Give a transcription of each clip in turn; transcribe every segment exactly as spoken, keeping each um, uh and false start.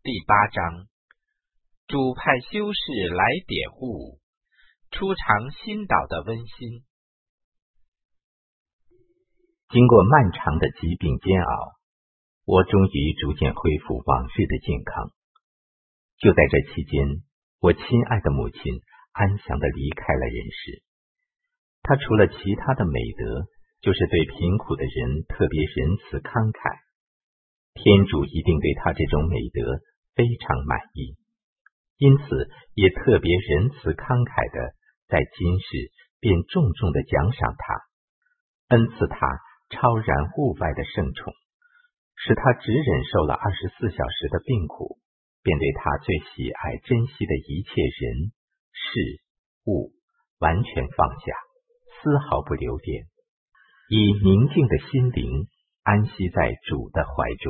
第八章，主派修士来点悟，初尝新岛的温馨。 经过漫长的疾病煎熬，我终于逐渐恢复往日的健康。就在这期间，我亲爱的母亲安详地离开了人世。她除了其他的美德，就是对贫苦的人特别仁慈慷慨。天主一定对她这种美德非常满意，因此也特别仁慈慷慨的在今世便重重地奖赏她，恩赐她超然物外的圣宠，使她只忍受了二十四小时的病苦，便对她最喜爱珍惜的一切人事物完全放下，丝毫不留恋，以宁静的心灵安息在主的怀中。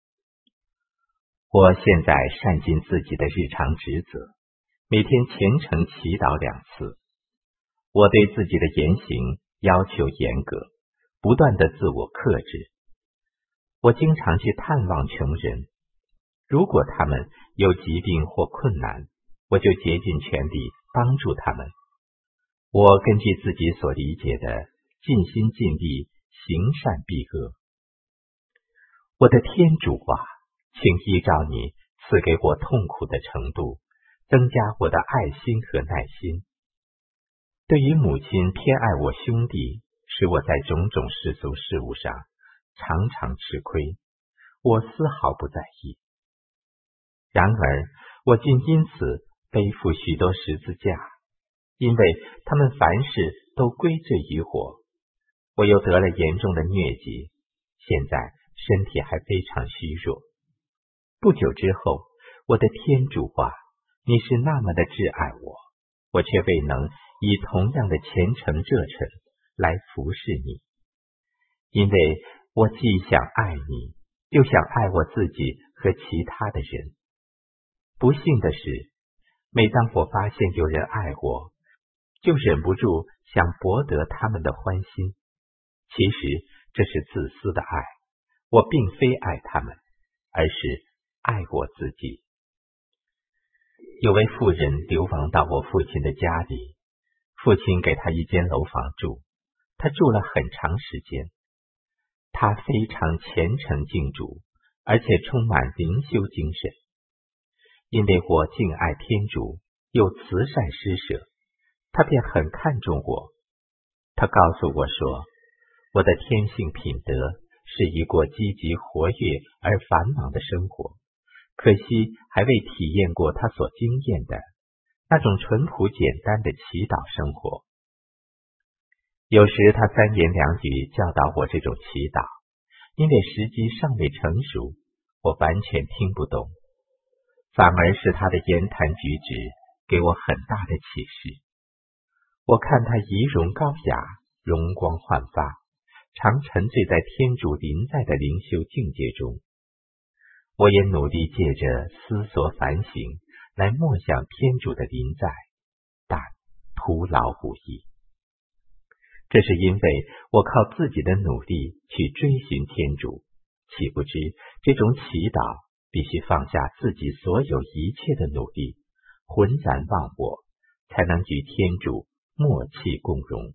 我现在善尽自己的日常职责，每天虔诚祈祷两次。我对自己的言行要求严格，不断的自我克制。我经常去探望穷人，如果他们有疾病或困难，我就竭尽全力帮助他们。我根据自己所理解的，尽心尽力行善避恶。我的天主啊，请依照你赐给我痛苦的程度，增加我的爱心和耐心。对于母亲偏爱我兄弟，使我在种种世俗事物上常常吃亏，我丝毫不在意。然而，我竟因此背负许多十字架，因为他们凡事都归罪于我。我又得了严重的疟疾，现在身体还非常虚弱。不久之后，我的天主啊，你是那么的挚爱我，我却未能以同样的虔诚热忱来服侍你，因为我既想爱你，又想爱我自己和其他的人。不幸的是，每当我发现有人爱我，就忍不住想博得他们的欢心。其实这是自私的爱，我并非爱他们，而是爱我自己。有位妇人流亡到我父亲的家里，父亲给他一间楼房住，他住了很长时间。他非常虔诚敬主，而且充满灵修精神。因为我敬爱天主，又慈善施舍，他便很看重我。他告诉我说，我的天性品德是一过积极活跃而繁忙的生活，可惜还未体验过他所经验的那种淳朴简单的祈祷生活。有时他三言两语教导我这种祈祷，因为时机尚未成熟，我完全听不懂，反而是他的言谈举止给我很大的启示。我看他仪容高雅，容光焕发，常沉醉在天主临在的灵修境界中。我也努力借着思索反省来默想天主的临在，但徒劳无益。这是因为我靠自己的努力去追寻天主，岂不知这种祈祷必须放下自己所有一切的努力，浑然忘我，才能与天主默契共融。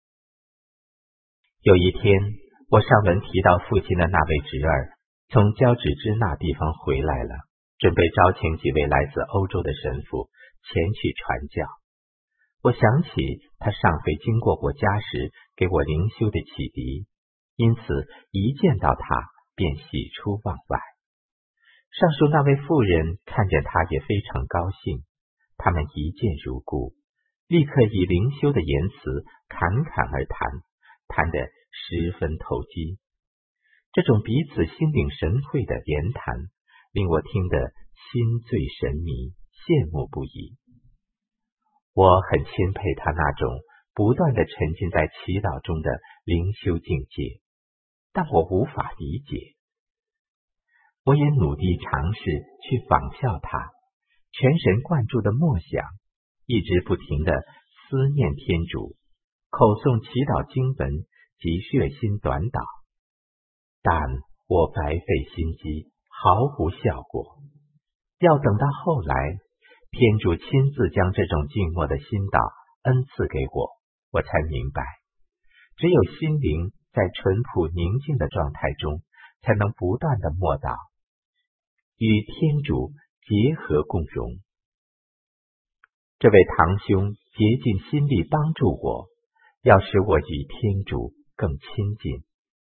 有一天，我上文提到父亲的那位侄儿从交趾支那地方回来了，准备招请几位来自欧洲的神父前去传教。我想起他上回经过我家时给我灵修的启迪，因此一见到他便喜出望外。上述那位妇人看见他也非常高兴，他们一见如故，立刻以灵修的言辞侃侃而谈，谈得十分投机。这种彼此心领神会的言谈，令我听得心醉神迷，羡慕不已。我很钦佩他那种不断地沉浸在祈祷中的灵修境界，但我无法理解。我也努力尝试去仿效他，全神贯注的默想，一直不停地思念天主，口诵祈祷经文及热心短祷，但我白费心机，毫无效果。 要等到后来，天主亲自将这种静默的心导恩赐给我，我才明白，只有心灵在淳朴宁静的状态中，才能不断的默祷，与天主结合共融。这位堂兄竭尽心力帮助我，要使我与天主更亲近。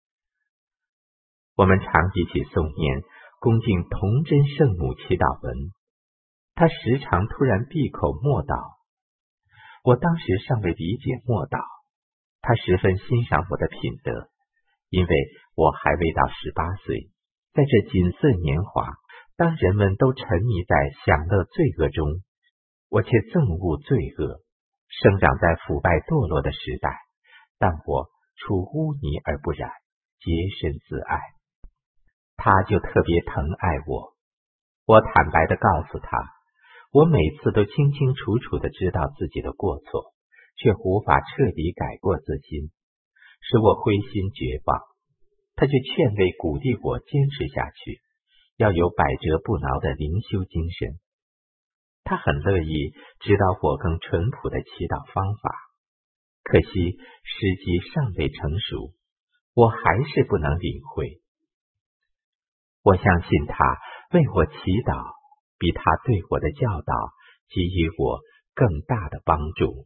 我们常一起诵念恭敬童真圣母祈祷文，他时常突然闭口默祷。我当时尚未理解默祷，他十分欣赏我的品德，因为我还未到十八岁，在这锦瑟年华，当人们都沉迷在享乐罪恶中，我却憎恶罪恶，生长在腐败堕落的时代，但我出污泥而不染，洁身自爱。他就特别疼爱我。我坦白地告诉他，我每次都清清楚楚地知道自己的过错，却无法彻底改过自新，使我灰心绝望。他却劝慰鼓励我坚持下去，要有百折不挠的灵修精神。他很乐意指导我更淳朴的祈祷方法，可惜时机尚未成熟，我还是不能领会。我相信他为我祈祷，比他对我的教导给予我更大的帮助。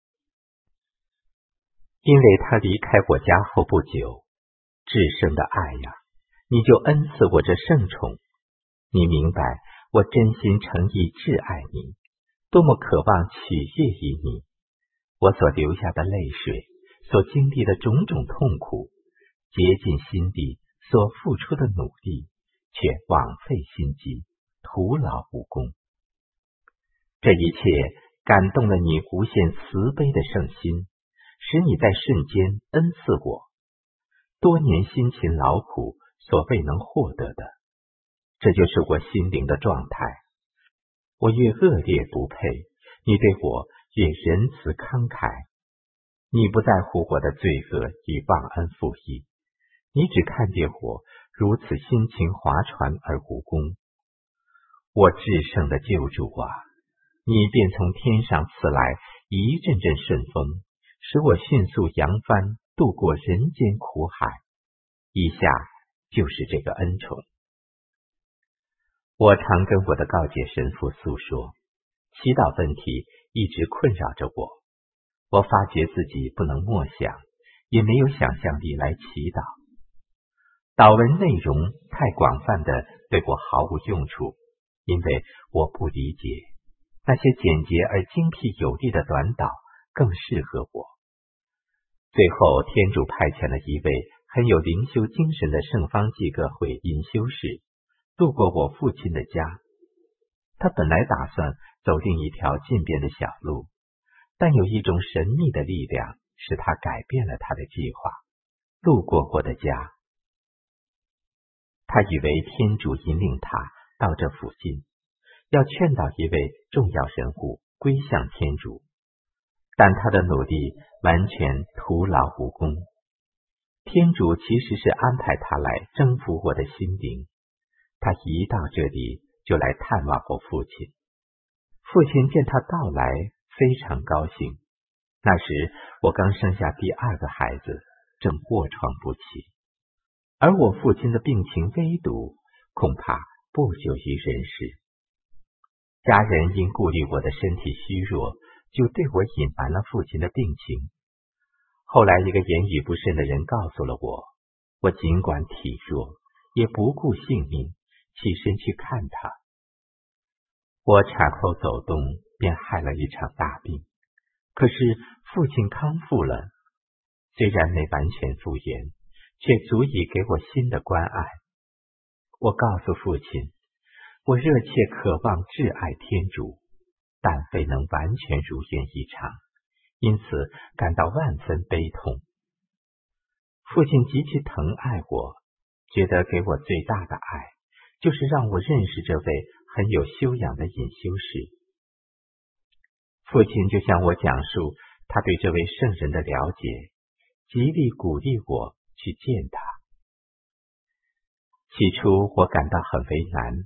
因为他离开我家后不久，至圣的爱呀，你就恩赐我这圣宠。你明白我真心诚意挚爱你，多么渴望取悦于你。我所流下的泪水，所经历的种种痛苦，竭尽心地所付出的努力，却枉费心机，徒劳无功。这一切感动了你无限慈悲的圣心，使你在瞬间恩赐我多年辛勤劳苦所未能获得的。这就是我心灵的状态。我越恶劣不配，你对我越仁慈慷慨。你不在乎我的罪恶与忘恩负义，你只看见我如此辛勤划船而无功。我至圣的救主啊，你便从天上赐来一阵阵顺风，使我迅速扬帆渡过人间苦海。以下就是这个恩宠。我常跟我的告解神父诉说，祈祷问题一直困扰着我。我发觉自己不能默想，也没有想象力来祈祷。祷文内容太广泛的对我毫无用处，因为我不理解。那些简洁而精辟有力的短祷更适合我。最后，天主派遣了一位很有灵修精神的圣方济各会隐修士路过我父亲的家。他本来打算走另一条近便的小路，但有一种神秘的力量使他改变了他的计划，路过我的家。他以为天主引领他到这附近，要劝导一位重要人物归向天主，但他的努力完全徒劳无功。天主其实是安排他来征服我的心灵。他一到这里就来探望我父亲。父亲见他到来非常高兴。那时我刚生下第二个孩子，正卧床不起，而我父亲的病情危笃，恐怕不久于人世。家人因顾虑我的身体虚弱，就对我隐瞒了父亲的病情。后来一个言语不慎的人告诉了我，我尽管体弱，也不顾性命，起身去看他。我产后走动，便害了一场大病。可是父亲康复了，虽然没完全复原，却足以给我新的关爱。我告诉父亲，我热切渴望挚爱天主，但未能完全如愿以偿，因此感到万分悲痛。父亲极其疼爱我，觉得给我最大的爱就是让我认识这位很有修养的隐修士。父亲就向我讲述他对这位圣人的了解，极力鼓励我去见他。起初我感到很为难，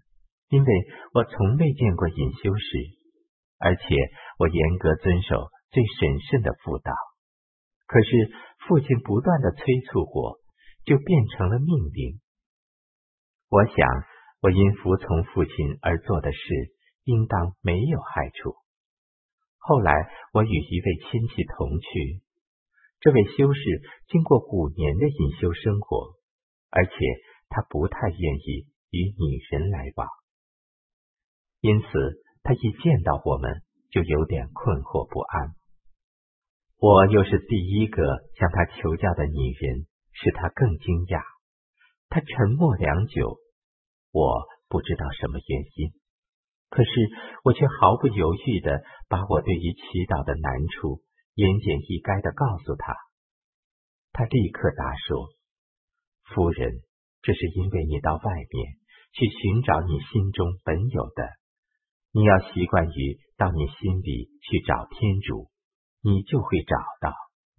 因为我从未见过隐修士，而且我严格遵守最审慎的辅导。可是父亲不断的催促我，就变成了命令。我想，我因服从父亲而做的事，应当没有害处。后来我与一位亲戚同去，这位修士经过五年的隐修生活，而且他不太愿意与女人来往，因此他一见到我们就有点困惑不安。我又是第一个向他求教的女人，使他更惊讶。他沉默良久，我不知道什么原因，可是我却毫不犹豫地把我对于祈祷的难处言简意赅地告诉他。他立刻答说：夫人，这是因为你到外面去寻找你心中本有的，你要习惯于到你心里去找天主，你就会找到。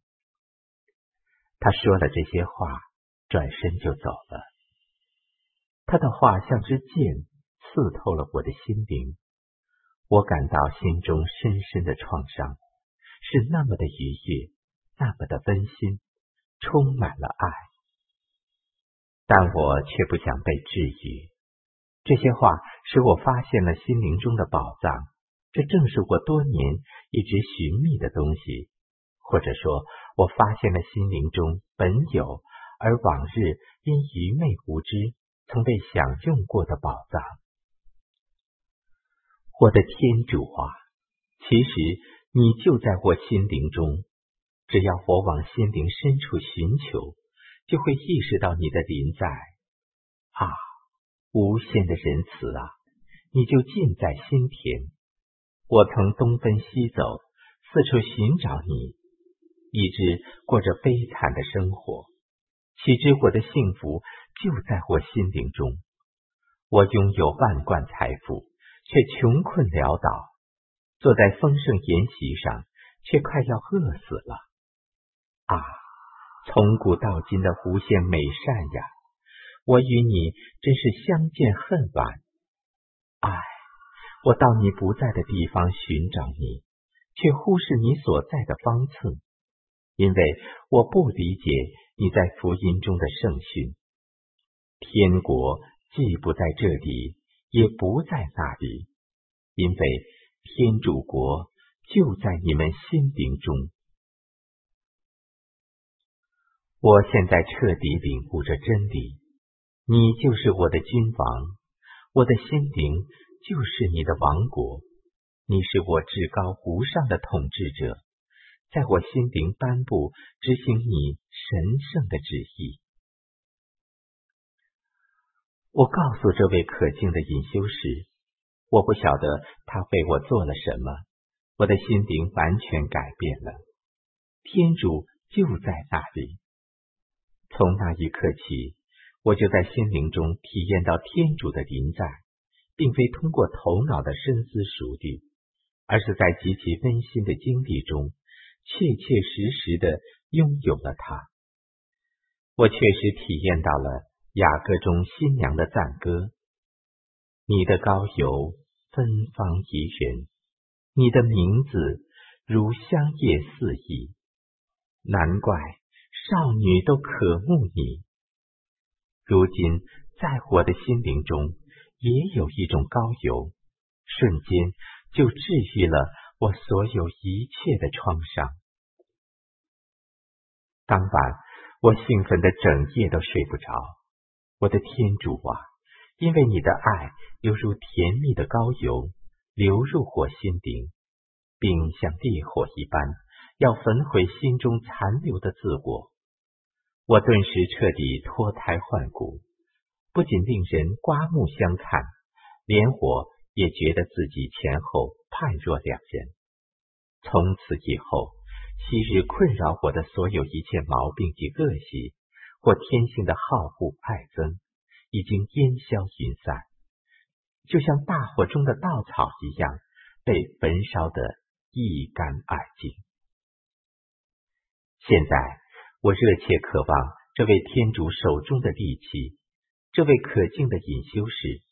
他说了这些话，转身就走了。他的话像支箭，刺透了我的心灵，我感到心中深深的创伤，是那么的愉悦，那么的温馨，充满了爱。但我却不想被治愈。这些话使我发现了心灵中的宝藏，这正是我多年一直寻觅的东西，或者说我发现了心灵中本有而往日因愚昧无知从未享用过的宝藏。我的天主啊，其实你就在我心灵中，只要我往心灵深处寻求，就会意识到你的临在。啊，无限的仁慈啊，你就近在心田。我曾东奔西走，四处寻找你，一直过着悲惨的生活。岂知我的幸福就在我心灵中。我拥有万贯财富，却穷困潦倒，坐在丰盛筵席上，却快要饿死了。啊，从古到今的无限美善呀，我与你真是相见恨晚。唉，我到你不在的地方寻找你，却忽视你所在的方寸，因为我不理解你在福音中的圣训。天国既不在这里，也不在那里，因为天主国就在你们心灵中。我现在彻底领悟着真理，你就是我的君王，我的心灵就是你的王国，你是我至高无上的统治者，在我心灵颁布执行你神圣的旨意。我告诉这位可敬的隐修士，我不晓得他为我做了什么，我的心灵完全改变了，天主就在那里。从那一刻起，我就在心灵中体验到天主的临在，并非通过头脑的深思熟虑，而是在极其温馨的经历中，切切实实地拥有了它。我确实体验到了雅歌中新娘的赞歌：你的膏油芬芳宜人，你的名字如香叶四溢，难怪少女都渴慕你。如今在我的心灵中也有一种膏油，瞬间就治愈了我所有一切的创伤。当晚我兴奋得整夜都睡不着。我的天主啊，因为你的爱犹如甜蜜的膏油流入我心灵，并像烈火一般要焚毁心中残留的自我。我顿时彻底脱胎换骨，不仅令人刮目相看，连我也觉得自己前后判若两人。从此以后，昔日困扰我的所有一切毛病及恶习，或天性的好恶爱憎，已经烟消云散，就像大火中的稻草一样，被焚烧得一干二净。现在我热切渴望这位天主手中的利器，这位可敬的隐修士，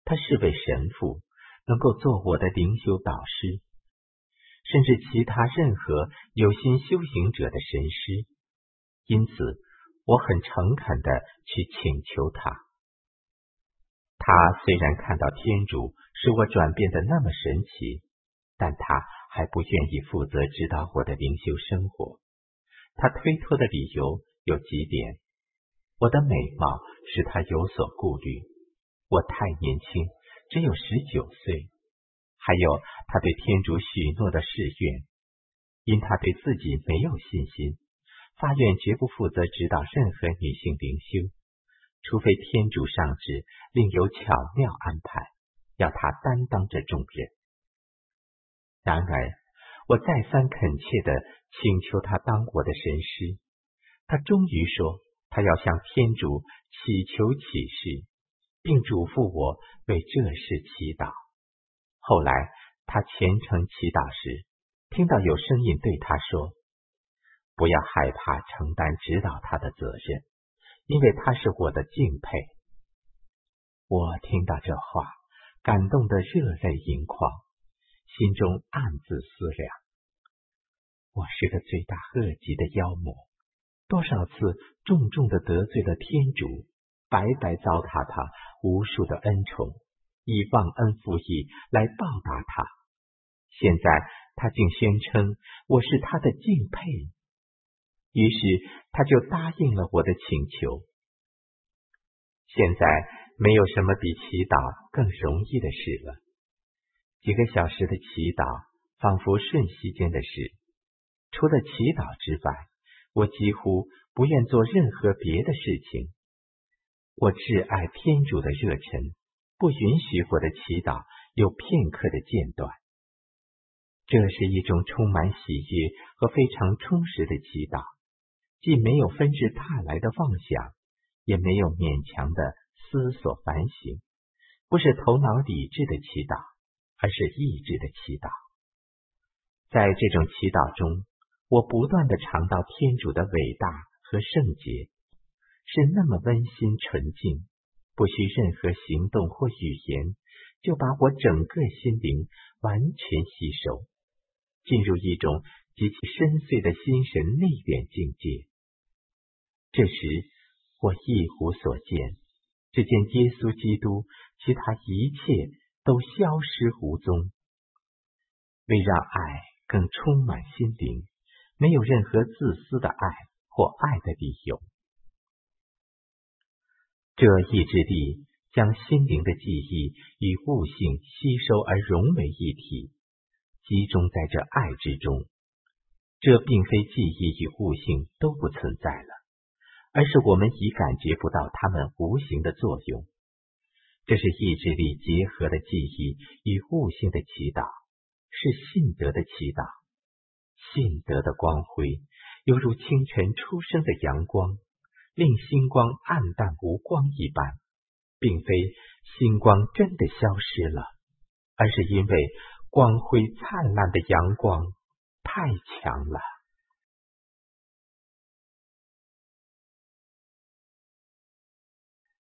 他是位神父，能够做我的灵修导师，甚至其他任何有心修行者的神师。因此，我很诚恳地去请求他。他虽然看到天主使我转变得那么神奇，但他还不愿意负责指导我的灵修生活。他推脱的理由有几点：我的美貌使他有所顾虑，我太年轻，只有十九岁，还有他对天主许诺的誓愿。因他对自己没有信心，发愿绝不负责指导任何女性灵修，除非天主上旨另有巧妙安排，要他担当这重任。然而，我再三恳切地请求他当我的神师，他终于说他要向天主祈求启示，并嘱咐我为这事祈祷。后来他虔诚祈祷时，听到有声音对他说，不要害怕承担指导他的责任，因为他是我的敬佩。我听到这话，感动得热泪盈眶，心中暗自思量，我是个罪大恶极的妖魔，多少次重重地得罪了天主，白白糟蹋他无数的恩宠，以忘恩负义来报答他。现在他竟宣称我是他的敬佩，于是他就答应了我的请求。现在没有什么比祈祷更容易的事了。几个小时的祈祷仿佛瞬息间的事，除了祈祷之外，我几乎不愿做任何别的事情。我挚爱天主的热忱，不允许我的祈祷有片刻的间断。这是一种充满喜悦和非常充实的祈祷，既没有纷至沓来的妄想，也没有勉强的思索反省，不是头脑理智的祈祷，而是意志的祈祷。在这种祈祷中，我不断地尝到天主的伟大和圣洁，是那么温馨纯净，不需任何行动或语言，就把我整个心灵完全吸收，进入一种极其深邃的心神内敛境界。这时我一无所见，只见耶稣基督，其他一切都消失无踪。为让爱更充满心灵，没有任何自私的爱或爱的理由。这意志力将心灵的记忆与悟性吸收而融为一体，集中在这爱之中。这并非记忆与悟性都不存在了，而是我们已感觉不到它们无形的作用。这是意志力结合的记忆与悟性的祈祷，是信德的祈祷。信德的光辉犹如清晨初升的阳光，令星光暗淡无光一般，并非星光真的消失了，而是因为光辉灿烂的阳光太强了。